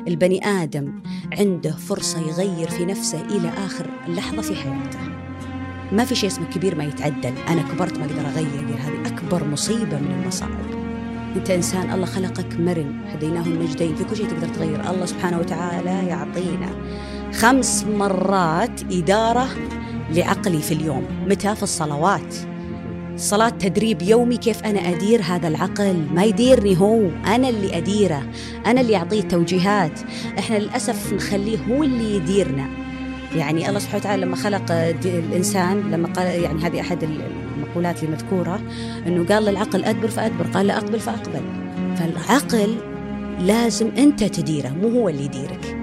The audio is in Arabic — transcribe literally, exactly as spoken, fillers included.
البني آدم عنده فرصة يغير في نفسه إلى آخر لحظة في حياته. ما في شيء اسمه كبير ما يتعدل. أنا كبرت ما أقدر أغير، هذه أكبر مصيبة من المصائب. أنت إنسان، الله خلقك مرن، هديناه النجدين، في كل شيء تقدر تغير. الله سبحانه وتعالى يعطينا خمس مرات إدارة لعقلي في اليوم. متى؟ في الصلوات. الصلاة تدريب يومي كيف أنا أدير هذا العقل، ما يديرني هو، أنا اللي أديره، أنا اللي أعطيه توجيهات. إحنا للأسف نخليه هو اللي يديرنا. يعني الله سبحانه وتعالى لما خلق الإنسان، لما قال، يعني هذه أحد المقولات المذكورة، أنه قال للعقل أدبر فأدبر، قال لا أقبل فأقبل. فالعقل لازم أنت تديره، مو هو اللي يديرك.